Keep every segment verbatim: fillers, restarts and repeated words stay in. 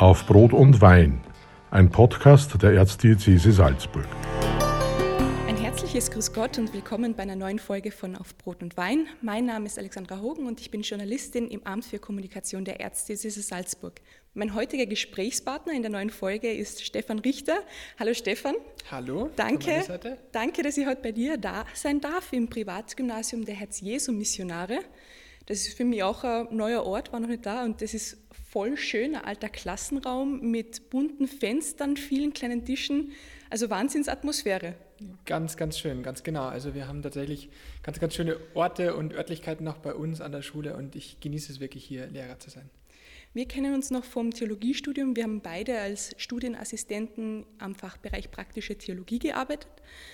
Auf Brot und Wein, ein Podcast der Erzdiözese Salzburg. Ein herzliches Grüß Gott und willkommen bei einer neuen Folge von Auf Brot und Wein. Mein Name ist Alexandra Hogen und ich bin Journalistin im Amt für Kommunikation der Erzdiözese Salzburg. Mein heutiger Gesprächspartner in der neuen Folge ist Stefan Richter. Hallo Stefan. Hallo. Danke, danke, dass ich heute bei dir da sein darf im Privatgymnasium der Herz-Jesu-Missionare. Das ist für mich auch ein neuer Ort, war noch nicht da und das ist voll schön, ein alter Klassenraum mit bunten Fenstern, vielen kleinen Tischen, also Wahnsinnsatmosphäre. Ganz, ganz schön, ganz genau. Also wir haben tatsächlich ganz, ganz schöne Orte und Örtlichkeiten noch bei uns an der Schule und ich genieße es wirklich, hier Lehrer zu sein. Wir kennen uns noch vom Theologiestudium. Wir haben beide als Studienassistenten am Fachbereich Praktische Theologie gearbeitet.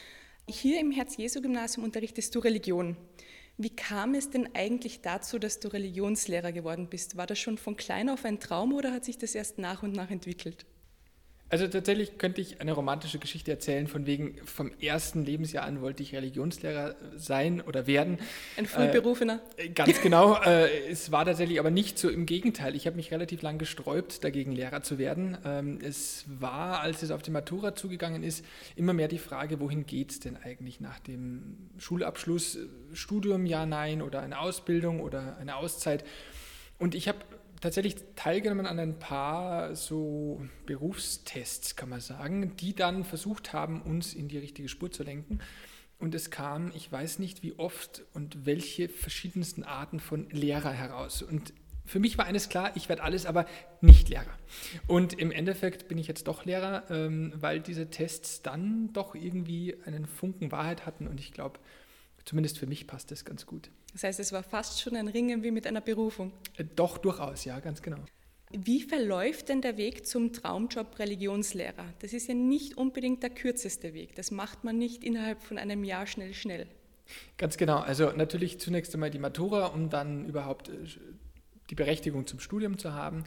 Hier im Herz-Jesu-Gymnasium unterrichtest du Religion. Wie kam es denn eigentlich dazu, dass du Religionslehrer geworden bist? War das schon von klein auf ein Traum oder hat sich das erst nach und nach entwickelt? Also tatsächlich könnte ich eine romantische Geschichte erzählen, von wegen vom ersten Lebensjahr an wollte ich Religionslehrer sein oder werden. Ein Frühberufener. Äh, ganz genau. Äh, es war tatsächlich aber nicht so, im Gegenteil. Ich habe mich relativ lang gesträubt, dagegen Lehrer zu werden. Ähm, es war, als es auf die Matura zugegangen ist, immer mehr die Frage, wohin geht es denn eigentlich nach dem Schulabschluss? Studium, ja, nein, oder eine Ausbildung oder eine Auszeit. Und ich habe tatsächlich teilgenommen an ein paar so Berufstests, kann man sagen, die dann versucht haben, uns in die richtige Spur zu lenken. Und es kam, ich weiß nicht wie oft und welche verschiedensten Arten von Lehrer heraus. Und für mich war eines klar, ich werde alles, aber nicht Lehrer. Und im Endeffekt bin ich jetzt doch Lehrer, weil diese Tests dann doch irgendwie einen Funken Wahrheit hatten. Und ich glaube, zumindest für mich passt das ganz gut. Das heißt, es war fast schon ein Ringen wie mit einer Berufung. Doch, durchaus, ja, ganz genau. Wie verläuft denn der Weg zum Traumjob Religionslehrer? Das ist ja nicht unbedingt der kürzeste Weg. Das macht man nicht innerhalb von einem Jahr schnell, schnell. Ganz genau. Also natürlich zunächst einmal die Matura, um dann überhaupt die Berechtigung zum Studium zu haben,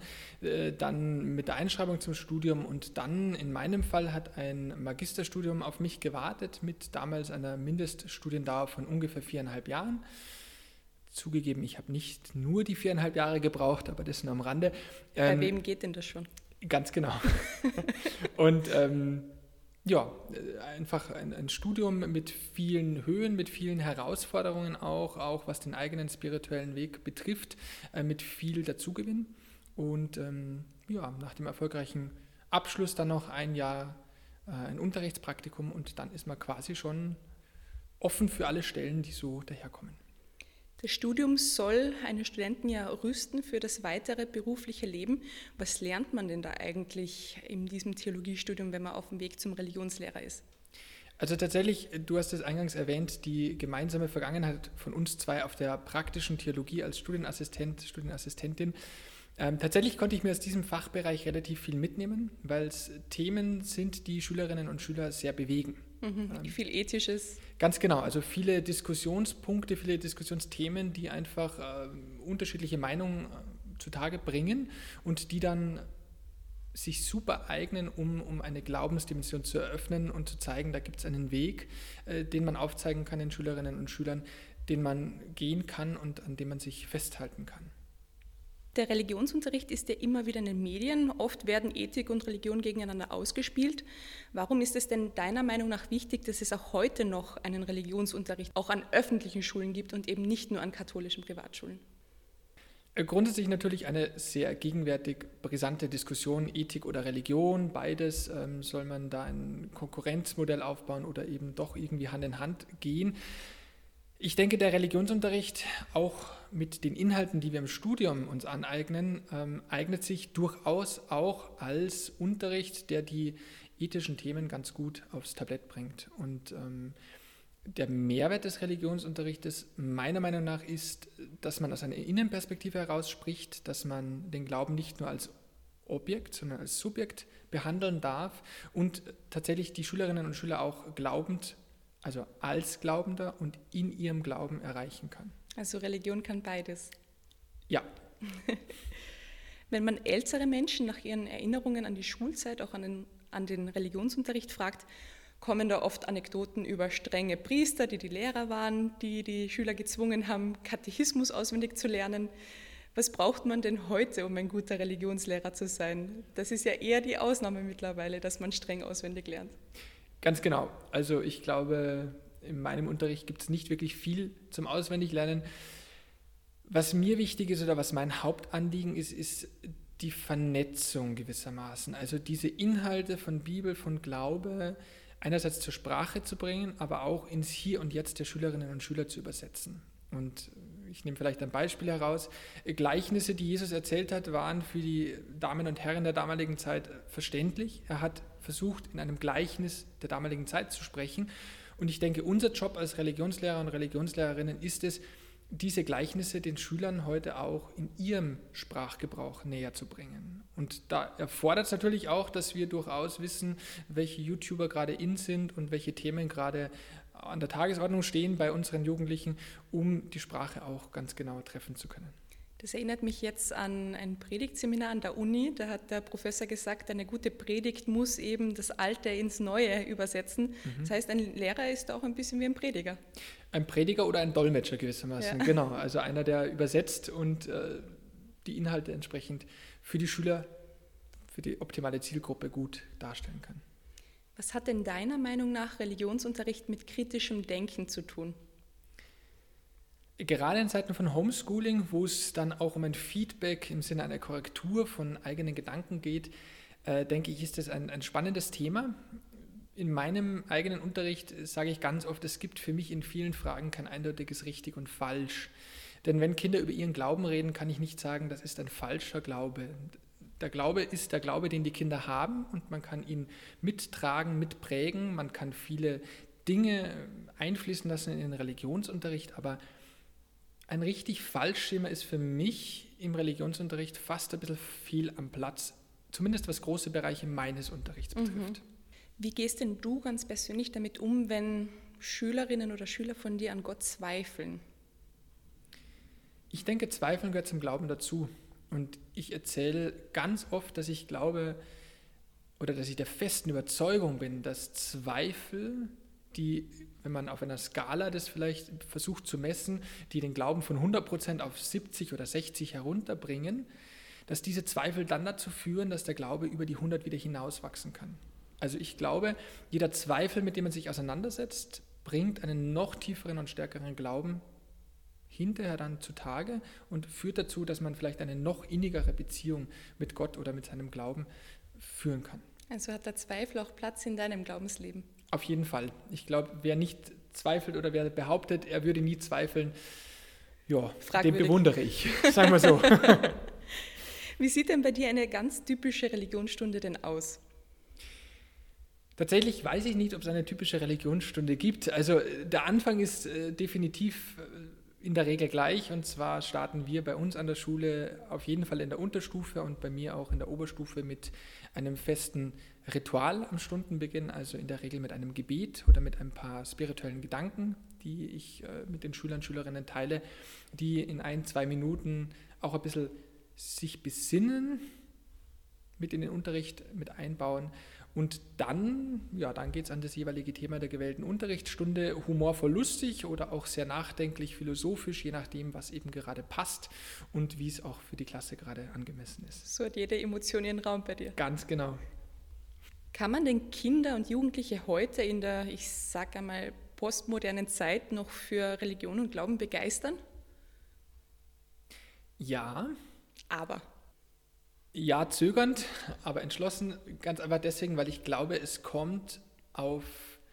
dann mit der Einschreibung zum Studium und dann in meinem Fall hat ein Magisterstudium auf mich gewartet mit damals einer Mindeststudiendauer von ungefähr viereinhalb Jahren. Zugegeben, ich habe nicht nur die viereinhalb Jahre gebraucht, aber das nur am Rande. Bei ähm, wem geht denn das schon? Ganz genau. Und ähm, ja, einfach ein, ein Studium mit vielen Höhen, mit vielen Herausforderungen auch, auch was den eigenen spirituellen Weg betrifft, äh, mit viel Dazugewinn. Und ähm, ja, nach dem erfolgreichen Abschluss dann noch ein Jahr äh, ein Unterrichtspraktikum und dann ist man quasi schon offen für alle Stellen, die so daherkommen. Das Studium soll einen Studenten ja rüsten für das weitere berufliche Leben. Was lernt man denn da eigentlich in diesem Theologiestudium, wenn man auf dem Weg zum Religionslehrer ist? Also tatsächlich, du hast es eingangs erwähnt, die gemeinsame Vergangenheit von uns zwei auf der praktischen Theologie als Studienassistent, Studienassistentin. Ähm, tatsächlich konnte ich mir aus diesem Fachbereich relativ viel mitnehmen, weil es Themen sind, die Schülerinnen und Schüler sehr bewegen. Mhm, ähm, viel Ethisches. Ganz genau, also viele Diskussionspunkte, viele Diskussionsthemen, die einfach äh, unterschiedliche Meinungen äh, zutage bringen und die dann sich super eignen, um, um eine Glaubensdimension zu eröffnen und zu zeigen, da gibt es einen Weg, äh, den man aufzeigen kann den Schülerinnen und Schülern, den man gehen kann und an dem man sich festhalten kann. Der Religionsunterricht ist ja immer wieder in den Medien. Oft werden Ethik und Religion gegeneinander ausgespielt. Warum ist es denn deiner Meinung nach wichtig, dass es auch heute noch einen Religionsunterricht auch an öffentlichen Schulen gibt und eben nicht nur an katholischen Privatschulen? Grundsätzlich natürlich eine sehr gegenwärtig brisante Diskussion, Ethik oder Religion. Beides ähm, soll man da ein Konkurrenzmodell aufbauen oder eben doch irgendwie Hand in Hand gehen. Ich denke, der Religionsunterricht, auch mit den Inhalten, die wir im Studium uns aneignen, ähm, eignet sich durchaus auch als Unterricht, der die ethischen Themen ganz gut aufs Tablett bringt. Und ähm, der Mehrwert des Religionsunterrichtes meiner Meinung nach ist, dass man aus einer Innenperspektive heraus spricht, dass man den Glauben nicht nur als Objekt, sondern als Subjekt behandeln darf und tatsächlich die Schülerinnen und Schüler auch glaubend, also als Glaubender und in ihrem Glauben erreichen kann. Also Religion kann beides. Ja. Wenn man ältere Menschen nach ihren Erinnerungen an die Schulzeit, auch an den, an den Religionsunterricht fragt, kommen da oft Anekdoten über strenge Priester, die die Lehrer waren, die die Schüler gezwungen haben, Katechismus auswendig zu lernen. Was braucht man denn heute, um ein guter Religionslehrer zu sein? Das ist ja eher die Ausnahme mittlerweile, dass man streng auswendig lernt. Ganz genau. Also ich glaube, in meinem Unterricht gibt es nicht wirklich viel zum Auswendiglernen. Was mir wichtig ist oder was mein Hauptanliegen ist, ist die Vernetzung gewissermaßen. Also diese Inhalte von Bibel, von Glaube einerseits zur Sprache zu bringen, aber auch ins Hier und Jetzt der Schülerinnen und Schüler zu übersetzen. Und ich nehme vielleicht ein Beispiel heraus. Gleichnisse, die Jesus erzählt hat, waren für die Damen und Herren der damaligen Zeit verständlich. Er hat versucht, in einem Gleichnis der damaligen Zeit zu sprechen. Und ich denke, unser Job als Religionslehrer und Religionslehrerinnen ist es, diese Gleichnisse den Schülern heute auch in ihrem Sprachgebrauch näher zu bringen. Und da erfordert es natürlich auch, dass wir durchaus wissen, welche YouTuber gerade in sind und welche Themen gerade an der Tagesordnung stehen bei unseren Jugendlichen, um die Sprache auch ganz genau treffen zu können. Das erinnert mich jetzt an ein Predigtseminar an der Uni. Da hat der Professor gesagt, eine gute Predigt muss eben das Alte ins Neue übersetzen. Mhm. Das heißt, ein Lehrer ist auch ein bisschen wie ein Prediger. Ein Prediger oder ein Dolmetscher gewissermaßen, ja. Genau. Also einer, der übersetzt und äh, die Inhalte entsprechend für die Schüler, für die optimale Zielgruppe gut darstellen kann. Was hat denn deiner Meinung nach Religionsunterricht mit kritischem Denken zu tun? Gerade in Zeiten von Homeschooling, wo es dann auch um ein Feedback im Sinne einer Korrektur von eigenen Gedanken geht, äh, denke ich, ist das ein, ein spannendes Thema. In meinem eigenen Unterricht sage ich ganz oft, es gibt für mich in vielen Fragen kein eindeutiges Richtig und Falsch. Denn wenn Kinder über ihren Glauben reden, kann ich nicht sagen, das ist ein falscher Glaube. Der Glaube ist der Glaube, den die Kinder haben, und man kann ihn mittragen, mitprägen. Man kann viele Dinge einfließen lassen in den Religionsunterricht, aber ein richtig Falschschema ist für mich im Religionsunterricht fast ein bisschen viel am Platz, zumindest was große Bereiche meines Unterrichts betrifft. Mhm. Wie gehst denn du ganz persönlich damit um, wenn Schülerinnen oder Schüler von dir an Gott zweifeln? Ich denke, Zweifeln gehört zum Glauben dazu. Und ich erzähle ganz oft, dass ich glaube oder dass ich der festen Überzeugung bin, dass Zweifel, die, wenn man auf einer Skala das vielleicht versucht zu messen, die den Glauben von hundert Prozent auf siebzig oder sechzig herunterbringen, dass diese Zweifel dann dazu führen, dass der Glaube über die hundert wieder hinauswachsen kann. Also ich glaube, jeder Zweifel, mit dem man sich auseinandersetzt, bringt einen noch tieferen und stärkeren Glauben hinterher dann zutage und führt dazu, dass man vielleicht eine noch innigere Beziehung mit Gott oder mit seinem Glauben führen kann. Also hat der Zweifel auch Platz in deinem Glaubensleben? Auf jeden Fall. Ich glaube, wer nicht zweifelt oder wer behauptet, er würde nie zweifeln, ja, den bewundere ich, sagen wir so. Wie sieht denn bei dir eine ganz typische Religionsstunde denn aus? Tatsächlich weiß ich nicht, ob es eine typische Religionsstunde gibt. Also der Anfang ist äh, definitiv äh, in der Regel gleich, und zwar starten wir bei uns an der Schule auf jeden Fall in der Unterstufe und bei mir auch in der Oberstufe mit einem festen Ritual am Stundenbeginn, also in der Regel mit einem Gebet oder mit ein paar spirituellen Gedanken, die ich äh, mit den Schülern und Schülerinnen teile, die in ein, zwei Minuten auch ein bisschen sich besinnen, mit in den Unterricht mit einbauen. Und dann, ja, dann geht es an das jeweilige Thema der gewählten Unterrichtsstunde, humorvoll lustig oder auch sehr nachdenklich, philosophisch, je nachdem, was eben gerade passt und wie es auch für die Klasse gerade angemessen ist. So hat jede Emotion ihren Raum bei dir. Ganz genau. Kann man denn Kinder und Jugendliche heute in der, ich sage einmal, postmodernen Zeit noch für Religion und Glauben begeistern? Ja. Aber? Ja, zögernd, aber entschlossen, ganz einfach deswegen, weil ich glaube, es kommt auf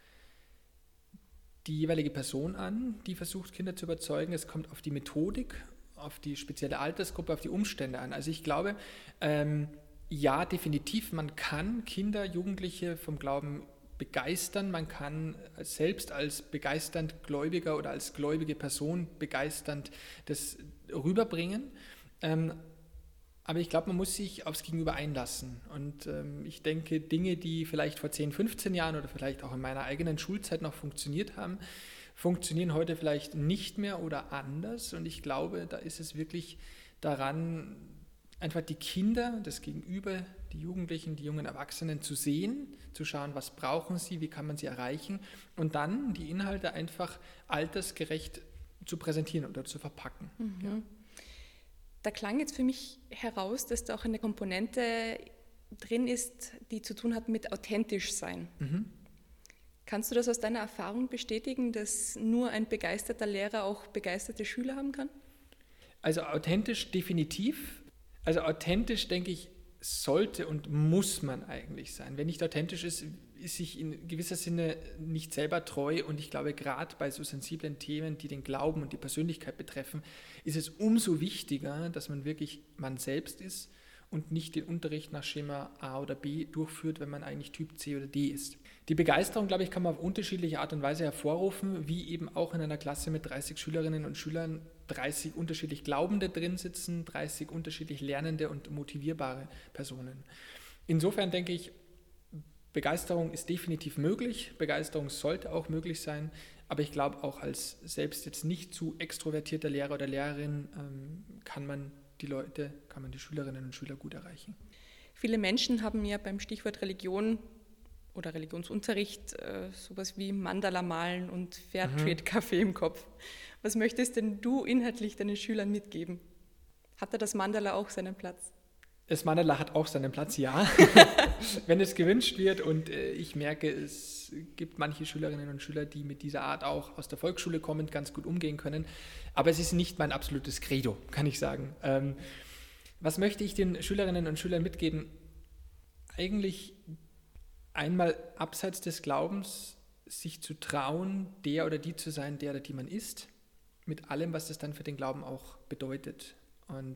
die jeweilige Person an, die versucht, Kinder zu überzeugen. Es kommt auf die Methodik, auf die spezielle Altersgruppe, auf die Umstände an. Also ich glaube, ähm, ja, definitiv, man kann Kinder, Jugendliche vom Glauben begeistern, man kann selbst als begeisternd Gläubiger oder als gläubige Person begeisternd das rüberbringen. Ähm, Aber ich glaube, man muss sich aufs Gegenüber einlassen. Und ähm, ich denke, Dinge, die vielleicht vor zehn, fünfzehn Jahren oder vielleicht auch in meiner eigenen Schulzeit noch funktioniert haben, funktionieren heute vielleicht nicht mehr oder anders. Und ich glaube, da ist es wirklich daran, einfach die Kinder, das Gegenüber, die Jugendlichen, die jungen Erwachsenen zu sehen, zu schauen, was brauchen sie, wie kann man sie erreichen und dann die Inhalte einfach altersgerecht zu präsentieren oder zu verpacken. Mhm. Ja. Da klang jetzt für mich heraus, dass da auch eine Komponente drin ist, die zu tun hat mit authentisch sein. Mhm. Kannst du das aus deiner Erfahrung bestätigen, dass nur ein begeisterter Lehrer auch begeisterte Schüler haben kann? Also authentisch definitiv. Also authentisch, denke ich, sollte und muss man eigentlich sein. Wer nicht authentisch ist, ist sich in gewisser Sinne nicht selber treu, und ich glaube, gerade bei so sensiblen Themen, die den Glauben und die Persönlichkeit betreffen, ist es umso wichtiger, dass man wirklich man selbst ist und nicht den Unterricht nach Schema A oder B durchführt, wenn man eigentlich Typ C oder D ist. Die Begeisterung, glaube ich, kann man auf unterschiedliche Art und Weise hervorrufen, wie eben auch in einer Klasse mit dreißig Schülerinnen und Schülern dreißig unterschiedlich Glaubende drin sitzen, dreißig unterschiedlich lernende und motivierbare Personen. Insofern denke ich, Begeisterung ist definitiv möglich, Begeisterung sollte auch möglich sein, aber ich glaube, auch als selbst jetzt nicht zu extrovertierter Lehrer oder Lehrerin ähm, kann man die Leute, kann man die Schülerinnen und Schüler gut erreichen. Viele Menschen haben ja beim Stichwort Religion oder Religionsunterricht äh, sowas wie Mandala malen und Fairtrade-Kaffee im Kopf. Was möchtest denn du inhaltlich deinen Schülern mitgeben? Hat da das Mandala auch seinen Platz? Das Mandala hat auch seinen Platz, ja, wenn es gewünscht wird, und äh, ich merke, es gibt manche Schülerinnen und Schüler, die mit dieser Art auch aus der Volksschule kommend ganz gut umgehen können, aber es ist nicht mein absolutes Credo, kann ich sagen. Ähm, was möchte ich den Schülerinnen und Schülern mitgeben? Eigentlich einmal abseits des Glaubens sich zu trauen, der oder die zu sein, der oder die man ist, mit allem, was das dann für den Glauben auch bedeutet. Und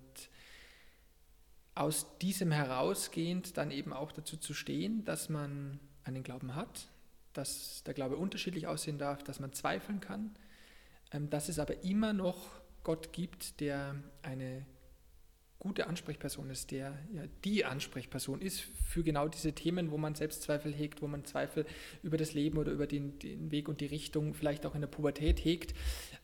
aus diesem herausgehend dann eben auch dazu zu stehen, dass man einen Glauben hat, dass der Glaube unterschiedlich aussehen darf, dass man zweifeln kann, dass es aber immer noch Gott gibt, der eine gute Ansprechperson ist, der ja die Ansprechperson ist für genau diese Themen, wo man Selbstzweifel hegt, wo man Zweifel über das Leben oder über den, den Weg und die Richtung vielleicht auch in der Pubertät hegt.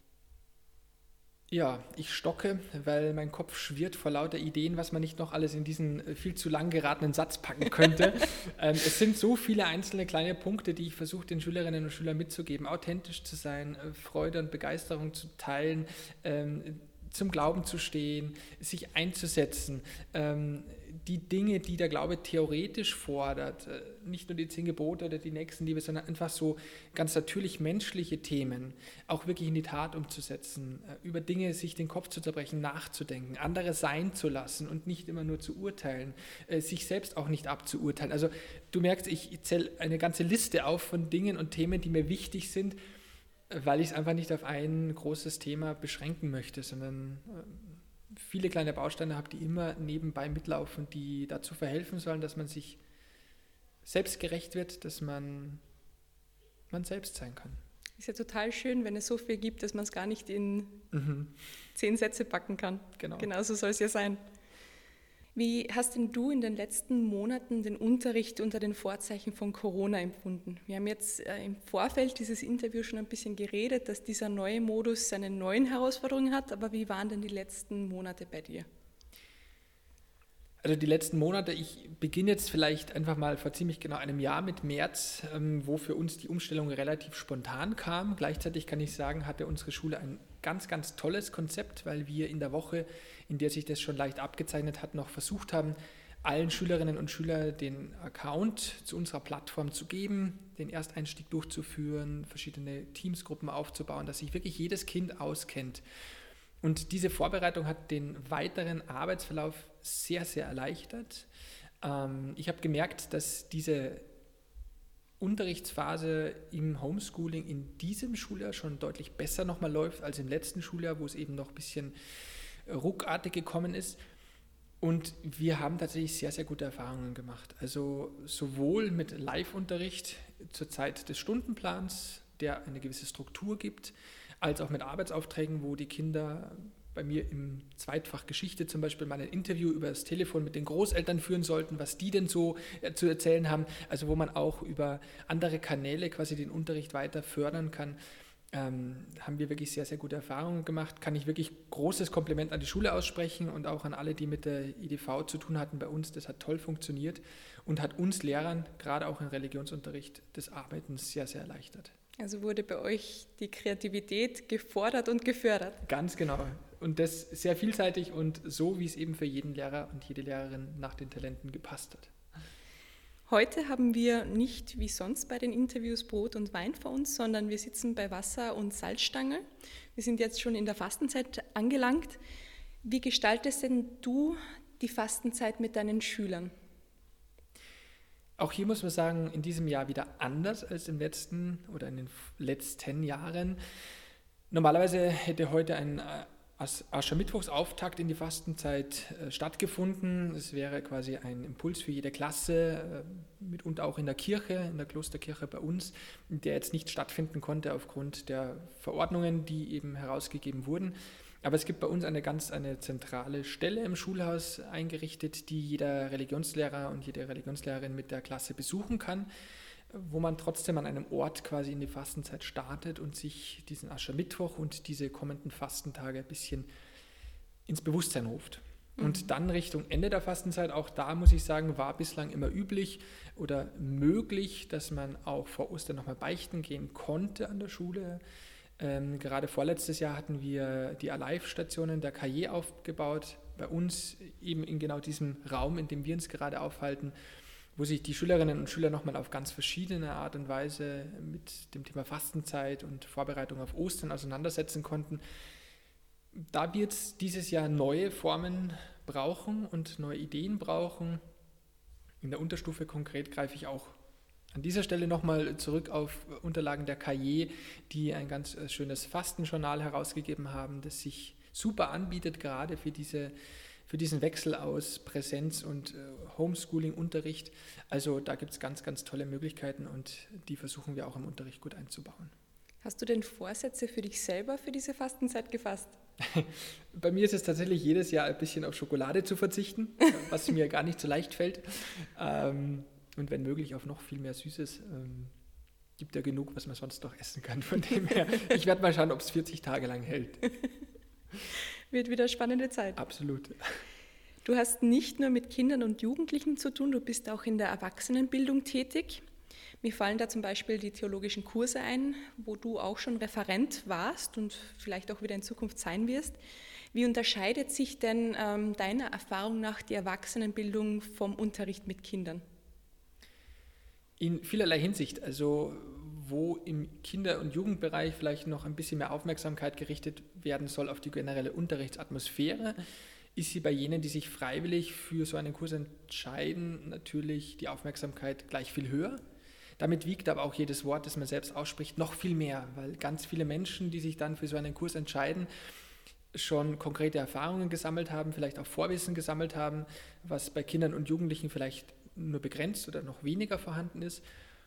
Ja, ich stocke, weil mein Kopf schwirrt vor lauter Ideen, was man nicht noch alles in diesen viel zu lang geratenen Satz packen könnte. ähm, es sind so viele einzelne kleine Punkte, die ich versuche, den Schülerinnen und Schülern mitzugeben. Authentisch zu sein, Freude und Begeisterung zu teilen, ähm, zum Glauben zu stehen, sich einzusetzen, ähm, die Dinge, die der Glaube theoretisch fordert, äh, nicht nur die zehn Gebote oder die Nächstenliebe, sondern einfach so ganz natürlich menschliche Themen auch wirklich in die Tat umzusetzen, äh, über Dinge sich den Kopf zu zerbrechen, nachzudenken, andere sein zu lassen und nicht immer nur zu urteilen, äh, sich selbst auch nicht abzuurteilen. Also du merkst, ich zähle eine ganze Liste auf von Dingen und Themen, die mir wichtig sind, weil ich es einfach nicht auf ein großes Thema beschränken möchte, sondern viele kleine Bausteine habe, die immer nebenbei mitlaufen, die dazu verhelfen sollen, dass man sich selbstgerecht wird, dass man man selbst sein kann. Ist ja total schön, wenn es so viel gibt, dass man es gar nicht in mhm. zehn Sätze packen kann. Genau. Genauso soll es ja sein. Wie hast denn du in den letzten Monaten den Unterricht unter den Vorzeichen von Corona empfunden? Wir haben jetzt äh, im Vorfeld dieses Interviews schon ein bisschen geredet, dass dieser neue Modus seine neuen Herausforderungen hat, aber wie waren denn die letzten Monate bei dir? Also die letzten Monate, ich beginne jetzt vielleicht einfach mal vor ziemlich genau einem Jahr mit März, ähm, wo für uns die Umstellung relativ spontan kam. Gleichzeitig kann ich sagen, hatte unsere Schule ein ganz, ganz tolles Konzept, weil wir in der Woche, in der sich das schon leicht abgezeichnet hat, noch versucht haben, allen Schülerinnen und Schülern den Account zu unserer Plattform zu geben, den Ersteinstieg durchzuführen, verschiedene Teamsgruppen aufzubauen, dass sich wirklich jedes Kind auskennt. Und diese Vorbereitung hat den weiteren Arbeitsverlauf sehr, sehr erleichtert. Ähm, ich habe gemerkt, dass diese Unterrichtsphase im Homeschooling in diesem Schuljahr schon deutlich besser nochmal läuft als im letzten Schuljahr, wo es eben noch ein bisschen ruckartig gekommen ist. Und wir haben tatsächlich sehr, sehr gute Erfahrungen gemacht. Also sowohl mit Live-Unterricht zur Zeit des Stundenplans, der eine gewisse Struktur gibt, als auch mit Arbeitsaufträgen, wo die Kinder bei mir im Zweitfach Geschichte zum Beispiel mal ein Interview über das Telefon mit den Großeltern führen sollten, was die denn so zu erzählen haben, also wo man auch über andere Kanäle quasi den Unterricht weiter fördern kann, ähm, haben wir wirklich sehr, sehr gute Erfahrungen gemacht. Kann ich wirklich großes Kompliment an die Schule aussprechen und auch an alle, die mit der I D V zu tun hatten bei uns. Das hat toll funktioniert und hat uns Lehrern, gerade auch im Religionsunterricht, das Arbeiten sehr, sehr erleichtert. Also wurde bei euch die Kreativität gefordert und gefördert. Ganz genau. Und das sehr vielseitig und so, wie es eben für jeden Lehrer und jede Lehrerin nach den Talenten gepasst hat. Heute haben wir nicht wie sonst bei den Interviews Brot und Wein vor uns, sondern wir sitzen bei Wasser und Salzstange. Wir sind jetzt schon in der Fastenzeit angelangt. Wie gestaltest denn du die Fastenzeit mit deinen Schülern? Auch hier muss man sagen, in diesem Jahr wieder anders als im letzten oder in den letzten Jahren. Normalerweise hätte heute ein Aschermittwochsauftakt in die Fastenzeit äh, stattgefunden. Es wäre quasi ein Impuls für jede Klasse, äh, mitunter auch in der Kirche, in der Klosterkirche bei uns, der jetzt nicht stattfinden konnte aufgrund der Verordnungen, die eben herausgegeben wurden. Aber es gibt bei uns eine ganz eine zentrale Stelle im Schulhaus eingerichtet, die jeder Religionslehrer und jede Religionslehrerin mit der Klasse besuchen kann, wo man trotzdem an einem Ort quasi in die Fastenzeit startet und sich diesen Aschermittwoch und diese kommenden Fastentage ein bisschen ins Bewusstsein ruft. Mhm. Und dann Richtung Ende der Fastenzeit, auch da muss ich sagen, war bislang immer üblich oder möglich, dass man auch vor Ostern nochmal beichten gehen konnte an der Schule. Ähm, gerade vorletztes Jahr hatten wir die Alive-Stationen der K J aufgebaut, bei uns eben in genau diesem Raum, in dem wir uns gerade aufhalten, wo sich die Schülerinnen und Schüler nochmal auf ganz verschiedene Art und Weise mit dem Thema Fastenzeit und Vorbereitung auf Ostern auseinandersetzen konnten. Da wir jetzt dieses Jahr neue Formen brauchen und neue Ideen brauchen, in der Unterstufe konkret greife ich auch an dieser Stelle nochmal zurück auf Unterlagen der K J, die ein ganz schönes Fastenjournal herausgegeben haben, das sich super anbietet, gerade für diese für diesen Wechsel aus Präsenz- und äh, Homeschooling-Unterricht. Also da gibt es ganz, ganz tolle Möglichkeiten und die versuchen wir auch im Unterricht gut einzubauen. Hast du denn Vorsätze für dich selber für diese Fastenzeit gefasst? Bei mir ist es tatsächlich jedes Jahr ein bisschen auf Schokolade zu verzichten, was mir gar nicht so leicht fällt. Ähm, und wenn möglich auf noch viel mehr Süßes. Ähm, gibt ja genug, was man sonst noch essen kann. Von dem her, ich werde mal schauen, ob es vierzig Tage lang hält. Wird wieder eine spannende Zeit. Absolut. Du hast nicht nur mit Kindern und Jugendlichen zu tun, du bist auch in der Erwachsenenbildung tätig. Mir fallen da zum Beispiel die theologischen Kurse ein, wo du auch schon Referent warst und vielleicht auch wieder in Zukunft sein wirst. Wie unterscheidet sich denn ähm, deiner Erfahrung nach die Erwachsenenbildung vom Unterricht mit Kindern? In vielerlei Hinsicht. Also wo im Kinder- und Jugendbereich vielleicht noch ein bisschen mehr Aufmerksamkeit gerichtet werden soll auf die generelle Unterrichtsatmosphäre, ist sie bei jenen, die sich freiwillig für so einen Kurs entscheiden, natürlich die Aufmerksamkeit gleich viel höher. Damit wiegt aber auch jedes Wort, das man selbst ausspricht, noch viel mehr, weil ganz viele Menschen, die sich dann für so einen Kurs entscheiden, schon konkrete Erfahrungen gesammelt haben, vielleicht auch Vorwissen gesammelt haben, was bei Kindern und Jugendlichen vielleicht nur begrenzt oder noch weniger vorhanden ist.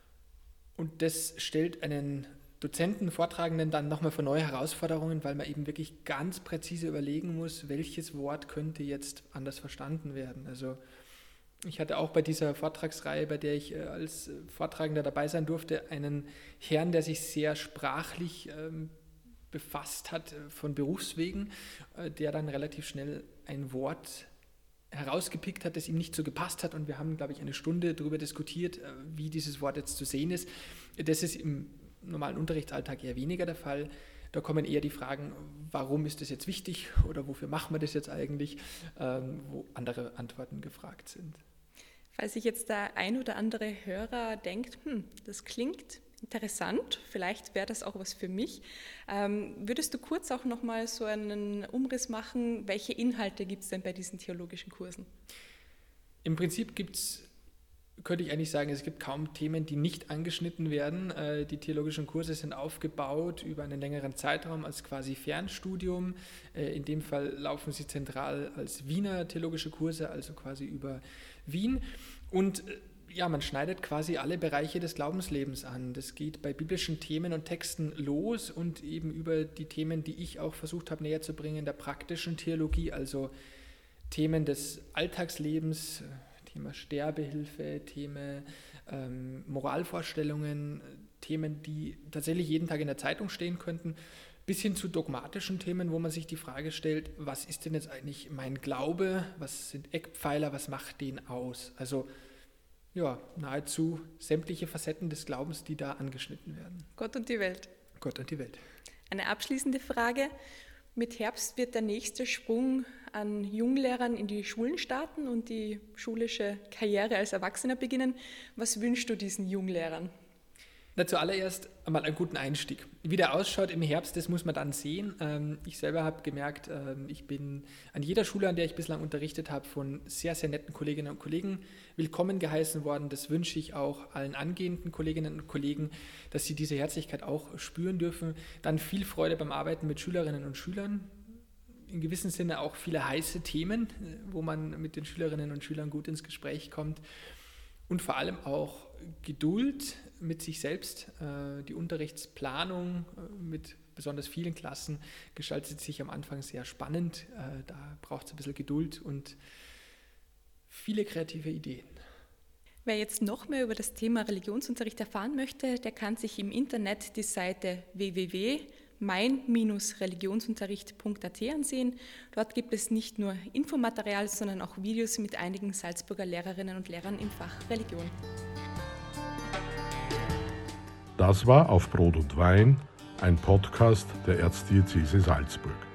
Und das stellt einen Dozenten, Vortragenden dann nochmal vor neue Herausforderungen, weil man eben wirklich ganz präzise überlegen muss, welches Wort könnte jetzt anders verstanden werden. Also ich hatte auch bei dieser Vortragsreihe, bei der ich als Vortragender dabei sein durfte, einen Herrn, der sich sehr sprachlich ähm, befasst hat von Berufswegen, äh, der dann relativ schnell ein Wort herausgepickt hat, das ihm nicht so gepasst hat und wir haben, glaube ich, eine Stunde darüber diskutiert, wie dieses Wort jetzt zu sehen ist. Das ist im normalen Unterrichtsalltag eher weniger der Fall. Da kommen eher die Fragen, warum ist das jetzt wichtig oder wofür machen wir das jetzt eigentlich, wo andere Antworten gefragt sind. Falls sich jetzt der ein oder andere Hörer denkt, hm, das klingt interessant, vielleicht wäre das auch was für mich. Ähm, würdest du kurz auch nochmal so einen Umriss machen, welche Inhalte gibt es denn bei diesen theologischen Kursen? Im Prinzip gibt es, könnte ich eigentlich sagen, es gibt kaum Themen, die nicht angeschnitten werden. Äh, die theologischen Kurse sind aufgebaut über einen längeren Zeitraum als quasi Fernstudium. Äh, in dem Fall laufen sie zentral als Wiener theologische Kurse, also quasi über Wien. Und äh, Ja, man schneidet quasi alle Bereiche des Glaubenslebens an. Das geht bei biblischen Themen und Texten los und eben über die Themen, die ich auch versucht habe näher zu bringen, der praktischen Theologie, also Themen des Alltagslebens, Thema Sterbehilfe, Themen ähm, Moralvorstellungen, Themen, die tatsächlich jeden Tag in der Zeitung stehen könnten, bis hin zu dogmatischen Themen, wo man sich die Frage stellt, was ist denn jetzt eigentlich mein Glaube, was sind Eckpfeiler, was macht den aus? Also ja, nahezu sämtliche Facetten des Glaubens, die da angeschnitten werden. Gott und die Welt. Gott und die Welt. Eine abschließende Frage. Mit Herbst wird der nächste Sprung an Junglehrern in die Schulen starten und die schulische Karriere als Erwachsener beginnen. Was wünschst du diesen Junglehrern? Na, zuallererst einmal einen guten Einstieg. Wie der ausschaut im Herbst, das muss man dann sehen. Ähm, ich selber habe gemerkt, ähm, ich bin an jeder Schule, an der ich bislang unterrichtet habe, von sehr, sehr netten Kolleginnen und Kollegen willkommen geheißen worden. Das wünsche ich auch allen angehenden Kolleginnen und Kollegen, dass sie diese Herzlichkeit auch spüren dürfen. Dann viel Freude beim Arbeiten mit Schülerinnen und Schülern. In gewissem Sinne auch viele heiße Themen, wo man mit den Schülerinnen und Schülern gut ins Gespräch kommt. Und vor allem auch Geduld mit sich selbst. Die Unterrichtsplanung mit besonders vielen Klassen gestaltet sich am Anfang sehr spannend. Da braucht es ein bisschen Geduld und viele kreative Ideen. Wer jetzt noch mehr über das Thema Religionsunterricht erfahren möchte, der kann sich im Internet die Seite w w w punkt mein religionsunterricht punkt a t ansehen. Dort gibt es nicht nur Infomaterial, sondern auch Videos mit einigen Salzburger Lehrerinnen und Lehrern im Fach Religion. Das war Auf Brot und Wein, ein Podcast der Erzdiözese Salzburg.